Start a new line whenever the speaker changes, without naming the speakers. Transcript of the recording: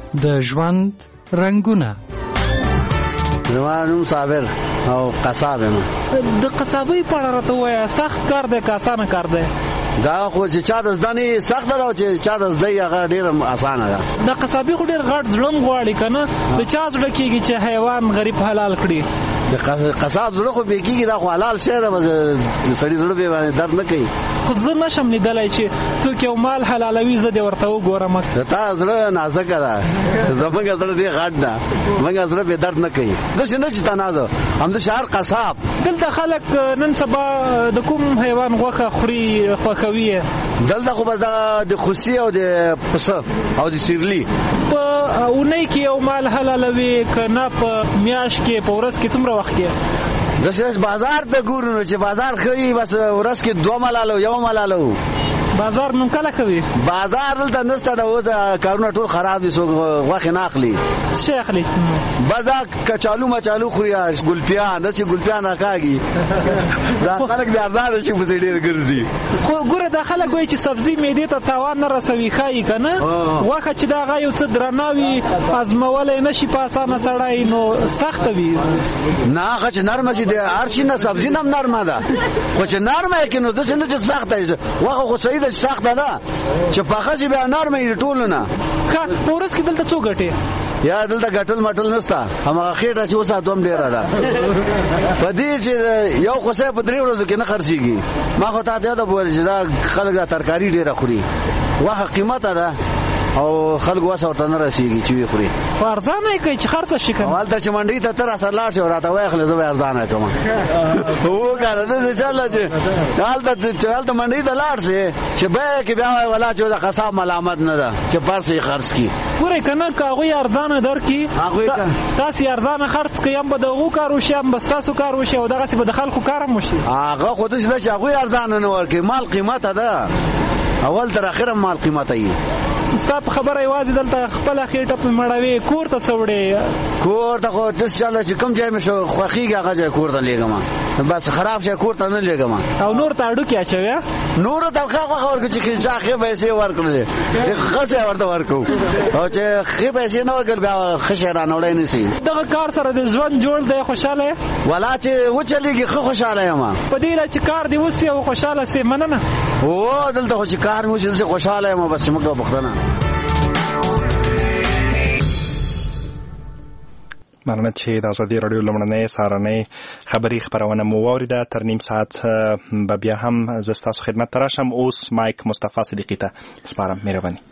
د ژوند رنگونه.
زما نوم صابر او قصاب یم.
د قصابۍ په اړه راته ووایه، سخت کار دی که اسانه کار دی؟
دا خو چې چا د زده نه سخته ده او چې چا د زده هغه ډېره اسانه ده.
د قصابي خو ډېر غټ زړه م غواړي که نه؟ د چا زړه کېږي چې حیوان غریب حلال کړي؟
د قصاب زړه خو بې کېږي، دا خو حلال شی ده، د سړي زړه بې باندې درد نه کوي.
خو زه نشم لیدلی چې څوک یو مال حلالوي، زه دې ورته وګورم.
د تا زړه نازکه ده، زموږ زړه ډېر غټ ده، زموږ زړه بې درد نه کوي. داسې نه چې تنازه همدا شهر قصاب.
دلته خلک نن سبا د کوم حیوان غوښه خوري خوښوي؟
دلته خو بس د خوسي او د پسه او د سیرلي.
په اونۍ کې یو مال حلالوي که نه په میاشت کې په ورځ کې څومره وخت کې؟
داسې بازار ته ګورو نو چې بازار ښه بس ورځ کې 2 ملالو 1 ملالو.
بازار نو کله کوي؟
بازار دلته نسته د اوس کارونه ټول خراب دي، څوک غوښې نه اخلي.
څه اخلي؟
بس کچالو مچالو خوري، ګلپیان داسې ګلپیان راکاږي. دا خلک د ارزانه شي پسې ډېر ګرځي.
خو ګوره دا خلک وایي چې سبزي معدې ته تاوان نه رسوي، ښایي که نه؟ غوښه چې د هغه یو څه درنه وي، ازمولی نه شي په اسانه سړی، نو سخته وي.
نه هغه چې نرمه شي د هر شي نه سبزي نه هم نرمه ده، خو چې نرمه یې کړي نو داسې نه چې سخته وي. غوښه خو صحیح ده چې سخته ده، چې پخه شي بیا نرمه وي ټولو نه.
په ورځ کې دلته څو ګټې؟
یا دلته ګټل مټل نسته، هماغه خېټه چې وساتو هم ډېره ده. په دې چې یو خوسۍ په 3 ورځو کې نه خرڅېږي. ما خو تا ته یاده بویل چې دا خلک دا ترکاري ډېره خوري، غوښه قیمته ده او خلک وسه ورته نه رسېږي چې وی خوري.
خو ارزانه یې کوي چې خرڅه شي که نه؟
هلته چې منډۍ ته ته راسره لاړ شې راته وایخلې زه به یې ارزانه کړم. وکړه داسې چله چې هلته منډۍ ته لاړ شې چې بیه کې بیا وایي ولا چې د قصاب ملامت نه ده چې پرسې یې خرڅ کړي.
ګورئ که نه که هغوی ارزانه درکړي، تاسې ارزانه خرڅ کړئ، هم به د هغو کار وشي، هم به ستاسو کار وشي، او دغسې به د خلکو کار هم وشي.
هغه خو داسې ده چې هغوی ارزانه نه ورکوي، مال قیمته ده، اول تر اخره مال قیمته وي.
ستا په خبره یوازې دلته خپله خېټه په مړوې، کور ته څه وړې؟
کور ته خو داسې چله چې کوم ځای مې خوښېږي هغه ځای کور ته لېږم، بس خراب شی کور ته نه لېږم.
او نور ته اډوکې اچوې؟
نورو ته ښه غوښه ورکړو چې چا ښې پیسې ورکړلې، ښه شی ورته ورکړو، او چې ښې پیسې نه ورکړل بیا ښه شی رانوړی نه شي.
دغه کار سره د ژوند جوړ دی، خوشحاله یې؟
ولا چې وچلېږي ښه خوشحاله یم.
په دې له چې کار دې وسي او خوشحاله سې، مننه.
او دلته خو چې کار مې وشي دلته خوشحاله یم، بس چې موږ ته پوښتنه.
مننه چې د ازادي راډیو لومړنۍ سهارنۍ خبري خبرونه مو واوریده. تر نیم ساعت به بیا هم زه ستاسو خدمت ته راشم. اوس مایک مصطفی صدیقي ته سپارم. مهرباني.